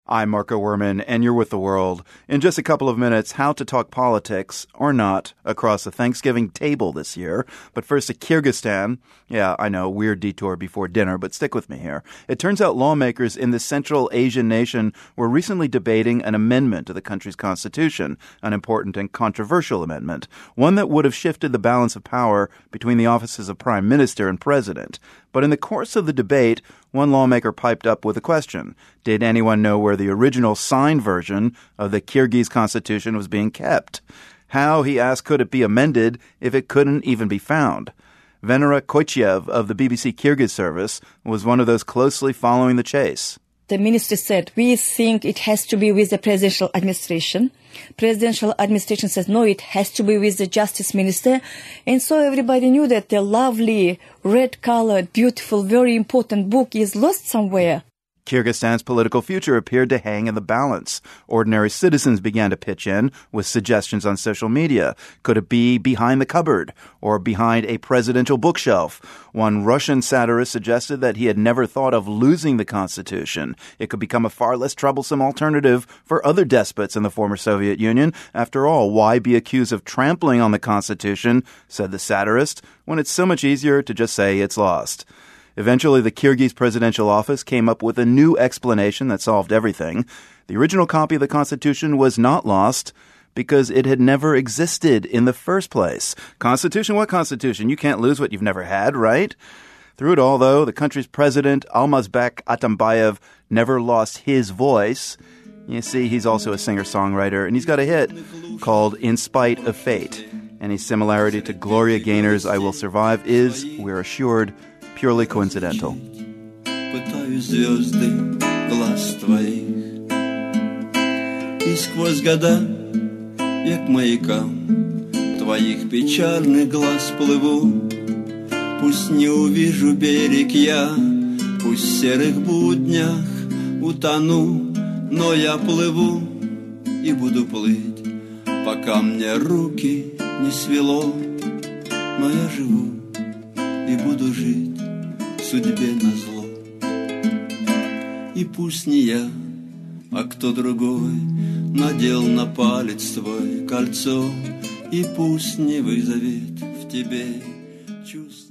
I'm Marco Werman, and you're with The World. In just a couple of minutes, how to talk politics, or not, across the Thanksgiving table this year. But first to Kyrgyzstan. Yeah, I know, weird detour before dinner, but stick with me here. It turns out lawmakers in this Central Asian nation were recently debating an amendment to the country's constitution, an important and controversial amendment, one that would have shifted the balance of power between the offices of prime minister and president. But in the course of the debate, one lawmaker piped up with a question. Did anyone know where the original signed version of the Kyrgyz constitution was being kept? How, he asked, could it be amended if it couldn't even be found? Venera Koitchev of the BBC Kyrgyz service was one of those closely following the chase. The minister said, we think it has to be with the presidential administration. Presidential administration says, no, it has to be with the justice minister. And so everybody knew that the lovely, red-colored, beautiful, very important book is lost somewhere. Kyrgyzstan's political future appeared to hang in the balance. Ordinary citizens began to pitch in with suggestions on social media. Could it be behind the cupboard or behind a presidential bookshelf? One Russian satirist suggested that he had never thought of losing the constitution. It could become a far less troublesome alternative for other despots in the former Soviet Union. After all, why be accused of trampling on the constitution, said the satirist, when it's so much easier to just say it's lost. Eventually, the Kyrgyz presidential office came up with a new explanation that solved everything. The original copy of the constitution was not lost because it had never existed in the first place. Constitution? What constitution? You can't lose what you've never had, right? Through it all, though, the country's president, Almazbek Atambayev, never lost his voice. You see, he's also a singer-songwriter, and he's got a hit called In Spite of Fate. Any similarity to Gloria Gaynor's I Will Survive is, we're assured, purely coincidental. Пытаю звезды глаз твоих, и сквозь года, я к маякам твоих печальных глаз плыву. Пусть не увижу берег я, пусть в серых буднях утону, но я плыву и буду плыть, пока мне руки не свело. Но я живу и буду жить судьбе назло. И пусть не я, а кто другой надел на палец твой кольцо, и пусть не вызовет в тебе чувство.